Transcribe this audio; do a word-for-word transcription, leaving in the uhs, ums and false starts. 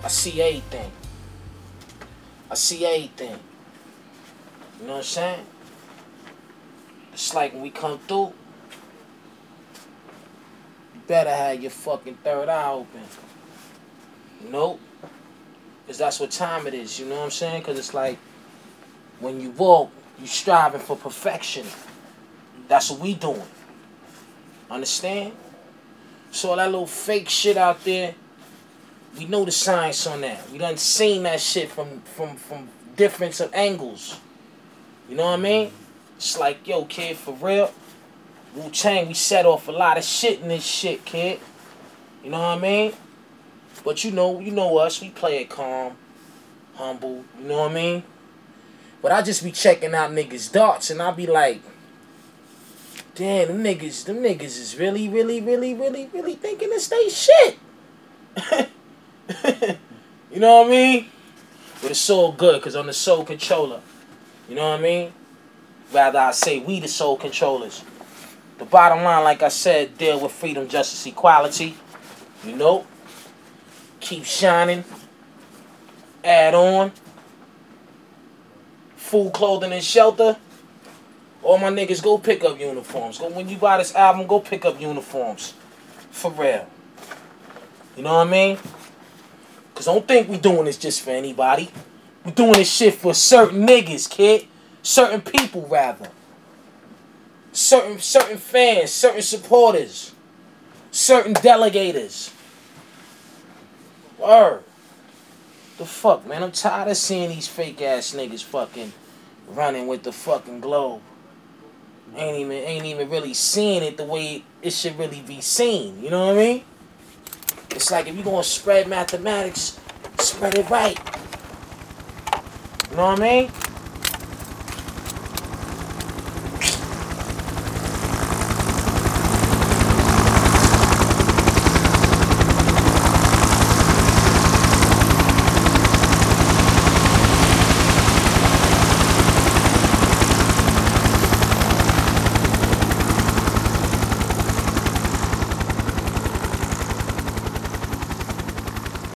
I see everything. I see everything. You know what I'm saying? It's like when we come through, you better have your fucking third eye open. Nope. Because that's what time it is, you know what I'm saying? Because it's like, when you walk, you striving for perfection. That's what we doing. Understand? So all that little fake shit out there, we know the science on that. We done seen that shit from, from, from different angles. You know what I mean? It's like, yo, kid, for real, Wu-Tang, we set off a lot of shit in this shit, kid. You know what I mean? But you know, you know us, we play it calm, humble, you know what I mean? But I just be checking out niggas' darts and I be like, damn, them niggas, them niggas is really, really, really, really, really thinking it's they shit. You know what I mean? But it's all good, because I'm the soul controller. You know what I mean? Rather I say we the soul controllers. The bottom line, like I said, deal with freedom, justice, equality. You know? Keep shining. Add on. Food, clothing, and shelter. All my niggas, go pick up uniforms. Go, when you buy this album, go pick up uniforms. For real. You know what I mean? Because don't think we doing this just for anybody. We doing this shit for certain niggas, kid. Certain people, rather. Certain certain fans, certain supporters. Certain delegators. Word. The fuck, man? I'm tired of seeing these fake-ass niggas fucking running with the fucking globe. Ain't even, ain't even really seeing it the way it should really be seen. You know what I mean? It's like if you're going to spread mathematics, spread it right. You know what I mean?